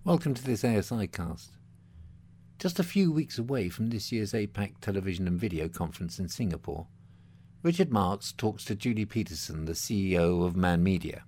Welcome to this ASI cast. Just a few weeks away from this year's APAC Television and Video Conference in Singapore, Richard Marks talks to Julie Peterson, the CEO of Man Media.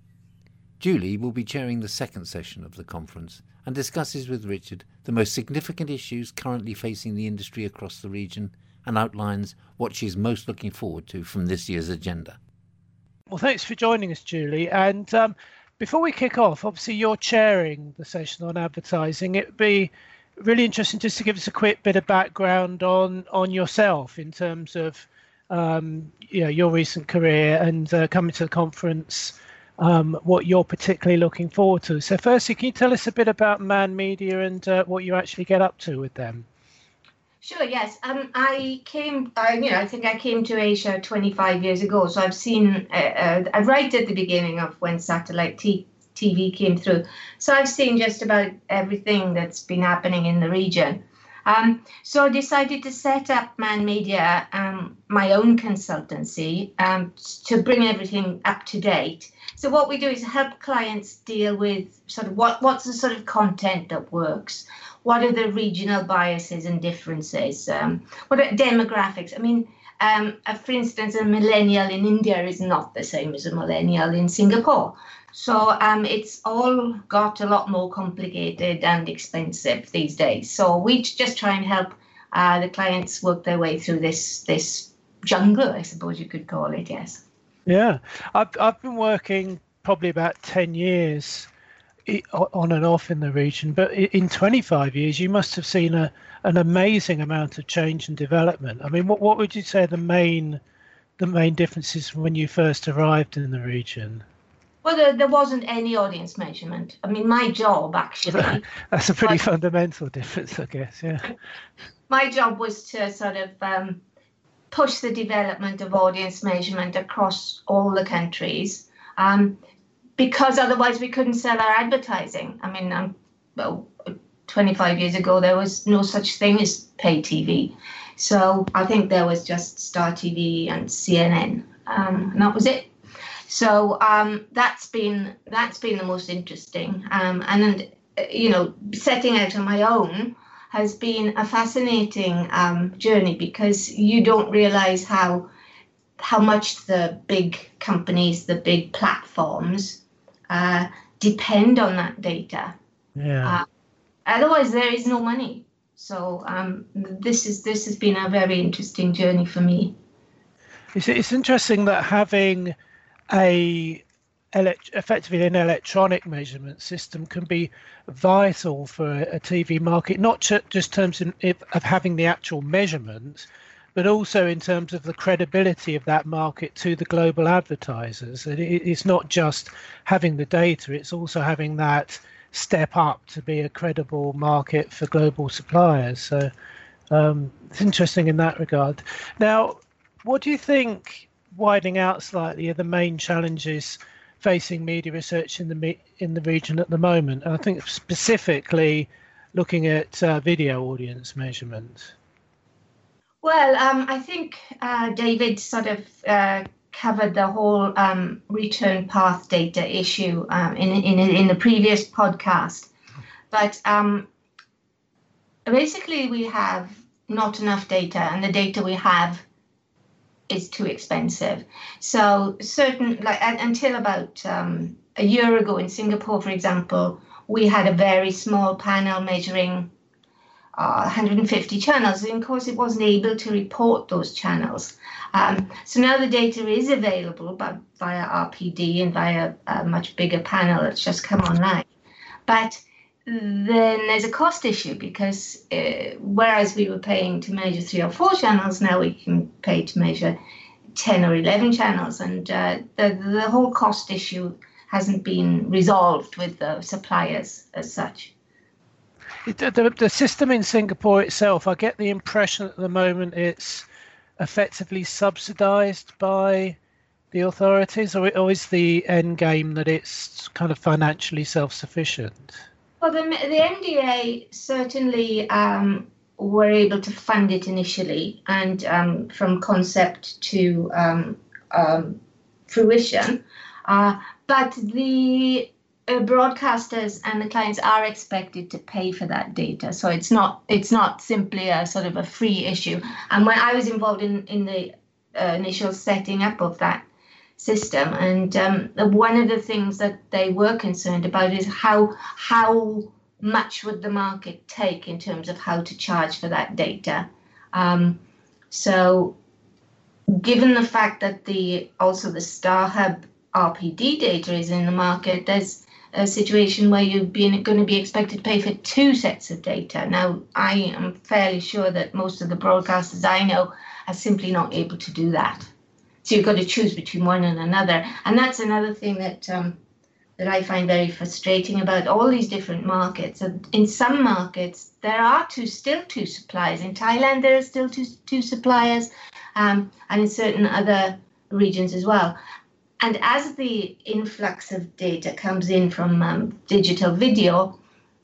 Julie will be chairing the second session of the conference and discusses with Richard the most significant issues currently facing the industry across the region and outlines what she's most looking forward to from this year's agenda. Well, thanks for joining us, Julie. And before we kick off, obviously you're chairing the session on advertising. It'd be really interesting just to give us a quick bit of background on yourself in terms of your recent career and coming to the conference, what you're particularly looking forward to. So firstly, can you tell us a bit about Man Media and what you actually get up to with them? Sure, yes. I think I came to Asia 25 years ago. So I've seen, right at the beginning of when satellite TV came through. So I've seen just about everything that's been happening in the region. So I decided to set up Man Media, my own consultancy, to bring everything up to date. So what we do is help clients deal with sort of what's the sort of content that works. What are the regional biases and differences? What are demographics? I mean, for instance, a millennial in India is not the same as a millennial in Singapore. So it's all got a lot more complicated and expensive these days. So we just try and help the clients work their way through this jungle, I suppose you could call it, yes. Yeah, I've been working probably about 10 years on and off in the region, but in 25 years you must have seen an amazing amount of change and development. I mean, what would you say the main differences from when you first arrived in the region? Well, there wasn't any audience measurement. I mean, my job actually... That's a pretty fundamental difference, I guess, yeah. My job was to sort of push the development of audience measurement across all the countries. Because otherwise we couldn't sell our advertising. I mean, 25 years ago, there was no such thing as pay TV. So I think there was just Star TV and CNN, and that was it. So that's been the most interesting. And setting out on my own has been a fascinating journey, because you don't realize how much the big companies, the big platforms, depend on that data. Yeah. Otherwise, there is no money. So this has been a very interesting journey for me. It's interesting that having effectively an electronic measurement system can be vital for a TV market, not just in terms of having the actual measurement, but also in terms of the credibility of that market to the global advertisers. It's not just having the data, it's also having that step up to be a credible market for global suppliers. So it's interesting in that regard. Now, what do you think, widening out slightly, are the main challenges facing media research in the region at the moment? And I think specifically looking at video audience measurement. Well, I think David sort of covered the whole return path data issue in the previous podcast. But basically, we have not enough data, and the data we have is too expensive. So until about a year ago in Singapore, for example, we had a very small panel measuring 150 channels, and of course it wasn't able to report those channels. So now the data is available via RPD and via a much bigger panel that's just come online. But then there's a cost issue, because whereas we were paying to measure 3 or 4 channels, now we can pay to measure 10 or 11 channels, and the whole cost issue hasn't been resolved with the suppliers as such. The system in Singapore itself, I get the impression at the moment it's effectively subsidized by the authorities, or is the end game that it's kind of financially self-sufficient? Well, the MDA certainly were able to fund it initially, and from concept to fruition. But the broadcasters and the clients are expected to pay for that data, so it's not simply a sort of a free issue. And when I was involved in the initial setting up of that system, and one of the things that they were concerned about is how much would the market take in terms of how to charge for that data. So given the fact that also the StarHub RPD data is in the market, there's a situation where you're going to be expected to pay for two sets of data. Now, I am fairly sure that most of the broadcasters I know are simply not able to do that. So you've got to choose between one and another. And that's another thing that that I find very frustrating about all these different markets. In some markets, there are still two suppliers. In Thailand, there are still two suppliers, and in certain other regions as well. And as the influx of data comes in from digital video,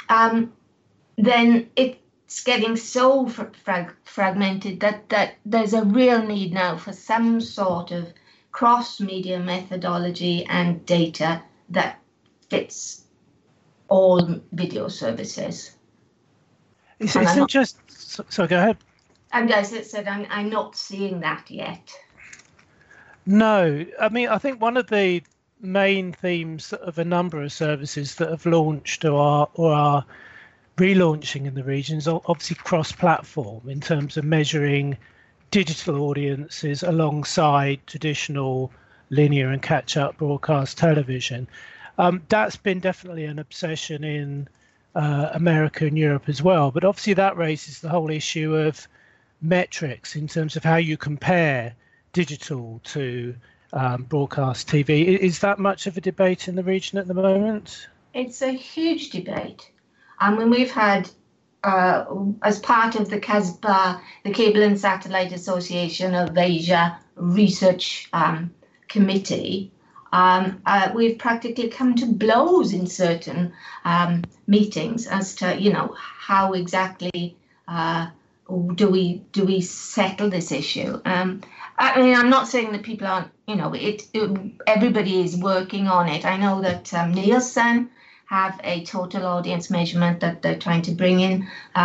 then it's getting so fragmented that there's a real need now for some sort of cross-media methodology and data that fits all video services. It's not just... So go ahead. And as I said, I'm not seeing that yet. No, I mean, I think one of the main themes of a number of services that have launched or are relaunching in the region is obviously cross-platform in terms of measuring digital audiences alongside traditional linear and catch-up broadcast television. That's been definitely an obsession in America and Europe as well. But obviously that raises the whole issue of metrics in terms of how you compare digital to broadcast TV. Is that much of a debate in the region at the moment? It's a huge debate. I mean, we've had, as part of the CASPA, the Cable and Satellite Association of Asia Research Committee, we've practically come to blows in certain meetings as to, how exactly do we settle this issue. I mean, I'm not saying that people aren't, everybody is working on it. I know that Nielsen have a total audience measurement that they're trying to bring in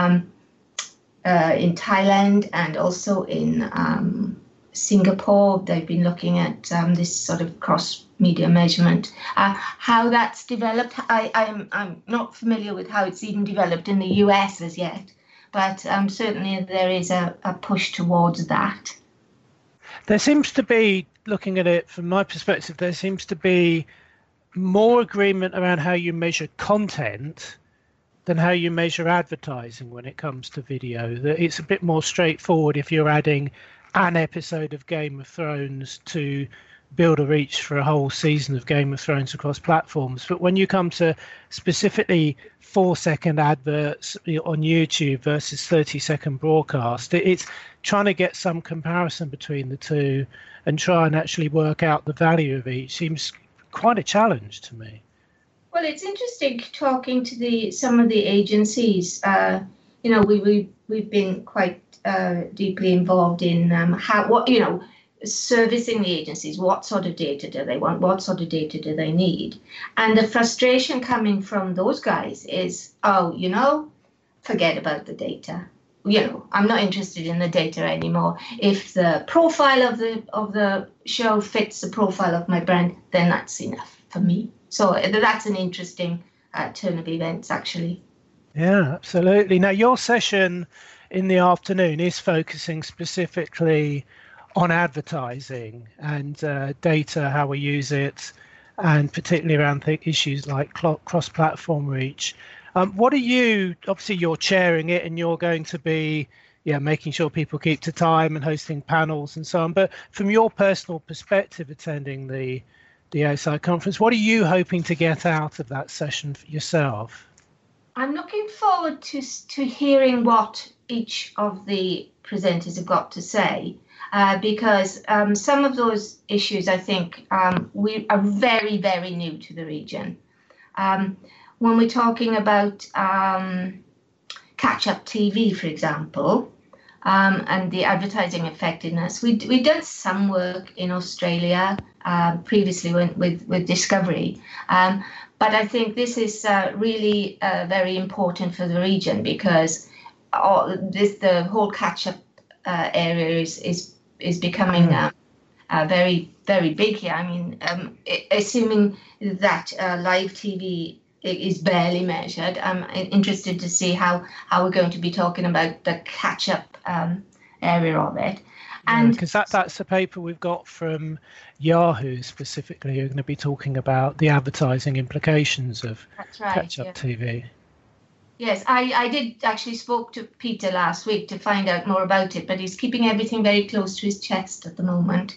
Thailand and also in Singapore. They've been looking at this sort of cross-media measurement. How that's developed, I'm not familiar with how it's even developed in the US as yet, but certainly there is a push towards that. There seems to be, looking at it from my perspective, there seems to be more agreement around how you measure content than how you measure advertising when it comes to video. That it's a bit more straightforward if you're adding an episode of Game of Thrones to build a reach for a whole season of Game of Thrones across platforms. But when you come to specifically 4-second adverts on YouTube versus 30-second broadcast, it's trying to get some comparison between the two and try and actually work out the value of each seems quite a challenge to me. Well, it's interesting talking to some of the agencies. We've been quite deeply involved in servicing the agencies. What sort of data do they want? What sort of data do they need? And the frustration coming from those guys is, forget about the data. I'm not interested in the data anymore. If the profile of the show fits the profile of my brand, then that's enough for me. So that's an interesting turn of events, actually. Yeah, absolutely. Now, your session in the afternoon is focusing specifically on advertising and data, how we use it, and particularly around issues like cross-platform reach. What are you, obviously you're chairing it and you're going to be making sure people keep to time and hosting panels and so on. But from your personal perspective, attending the ASI conference, what are you hoping to get out of that session for yourself? I'm looking forward to hearing what each of the presenters have got to say, because some of those issues, I think, we are very, very new to the region. When we're talking about catch-up TV, for example, and the advertising effectiveness, we've done some work in Australia previously with Discovery. But I think this is really very important for the region, because the whole catch-up area is becoming very, very big here. I mean, assuming that live TV is barely measured, I'm interested to see how we're going to be talking about the catch-up area of it. And because that's a paper we've got from Yahoo specifically, who are going to be talking about the advertising implications of catch-up TV. Yes, I did actually spoke to Peter last week to find out more about it, but he's keeping everything very close to his chest at the moment.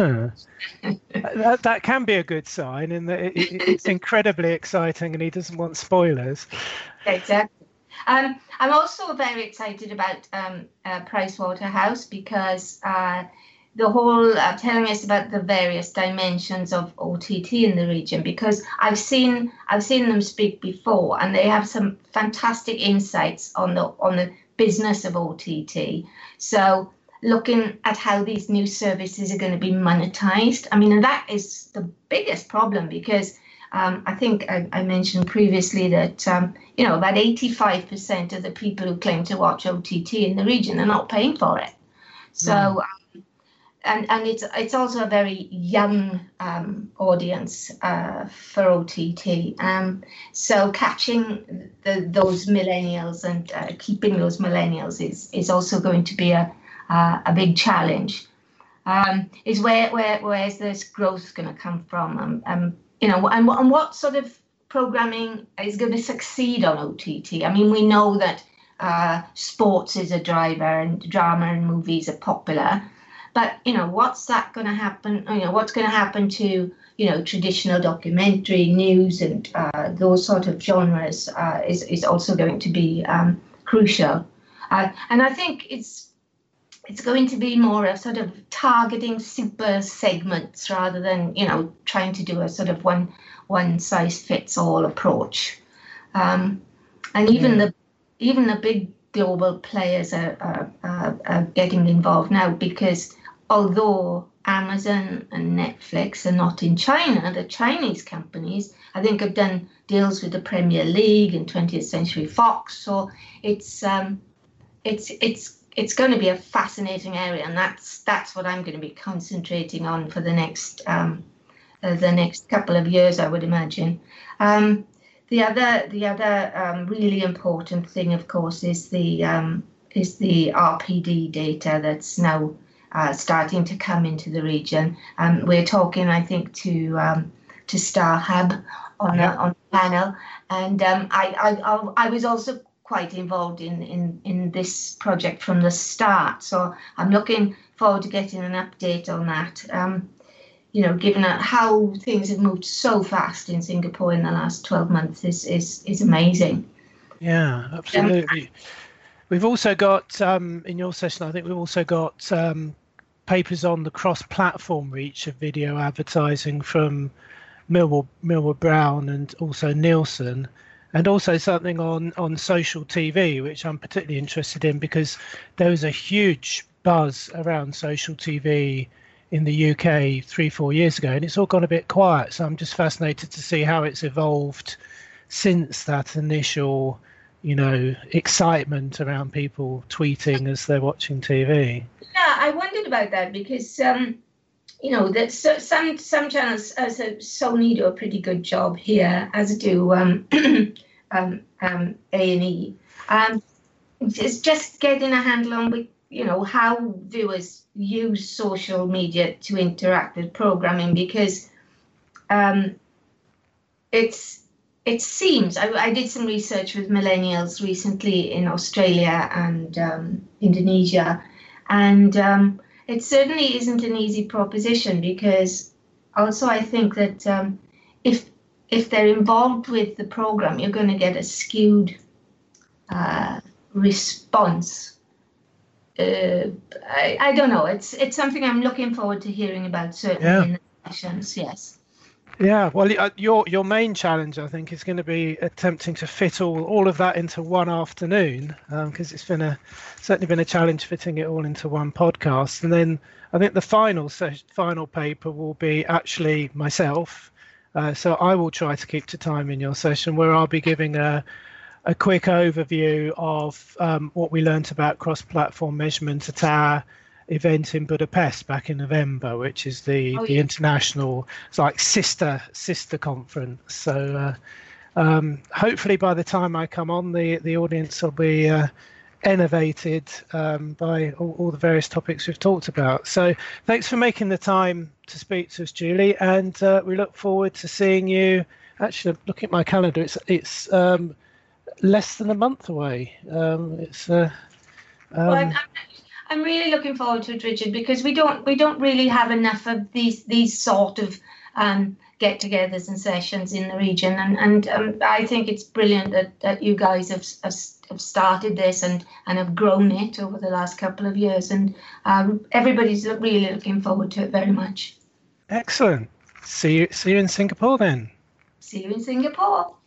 That can be a good sign, in that it's incredibly exciting and he doesn't want spoilers. Exactly. I'm also very excited about Pricewaterhouse, because the whole telling us about the various dimensions of OTT in the region, because I've seen them speak before, and they have some fantastic insights on the business of OTT. So looking at how these new services are going to be monetized, I mean, and that is the biggest problem, because I think I mentioned previously that about 85% of the people who claim to watch OTT in the region are not paying for it. So. And it's also a very young audience for OTT. So catching those millennials and keeping those millennials is also going to be a big challenge. Is where's this growth going to come from? And what sort of programming is going to succeed on OTT? I mean, we know that sports is a driver, and drama and movies are popular. But, what's that going to happen? What's going to happen to, traditional documentary, news, and those sort of genres is also going to be crucial. And I think it's going to be more of sort of targeting super segments rather than, trying to do a sort of one size fits all approach. And even the big global players are getting involved now, because although Amazon and Netflix are not in China, the Chinese companies, I think, have done deals with the Premier League and 20th Century Fox. So it's going to be a fascinating area, and that's what I'm going to be concentrating on for the next couple of years, I would imagine. The other really important thing, of course, is the RPD data that's now starting to come into the region. We're talking, I think, to StarHub on the panel, and I was also quite involved in this project from the start. So I'm looking forward to getting an update on that. Given how things have moved so fast in Singapore in the last 12 months is amazing. Yeah, absolutely. We've also got, in your session, I think we've also got papers on the cross-platform reach of video advertising from Millward Brown and also Nielsen, and also something on social TV, which I'm particularly interested in, because there was a huge buzz around social TV in the UK 3-4 years ago, and it's all gone a bit quiet. So I'm just fascinated to see how it's evolved since that initial excitement around people tweeting as they're watching TV. Yeah, I wondered about that, because that some channels, as Sony, do a pretty good job here, as do A&E. It's just getting a handle on how viewers use social media to interact with programming, because it seems, I did some research with millennials recently in Australia and Indonesia, and it certainly isn't an easy proposition, because also I think that if they're involved with the program, you're going to get a skewed response. I don't know. It's something I'm looking forward to hearing about, certainly in the sessions. Yes. Yeah, well, your main challenge, I think, is going to be attempting to fit all of that into one afternoon, because it's certainly been a challenge fitting it all into one podcast. And then I think the final paper will be actually myself. So I will try to keep to time in your session, where I'll be giving a quick overview of what we learnt about cross-platform measurement at our event in Budapest back in November, which is the international, it's like sister conference. So hopefully by the time I come on, the audience will be innovated by all the various topics we've talked about. So thanks for making the time to speak to us, Julie, and we look forward to seeing you. Actually, looking at my calendar, it's less than a month away. I'm really looking forward to it, Richard, because we don't really have enough of these sort of get-togethers and sessions in the region, and I think it's brilliant that you guys have started this and have grown it over the last couple of years, and everybody's really looking forward to it very much. Excellent. See you in Singapore then. See you in Singapore.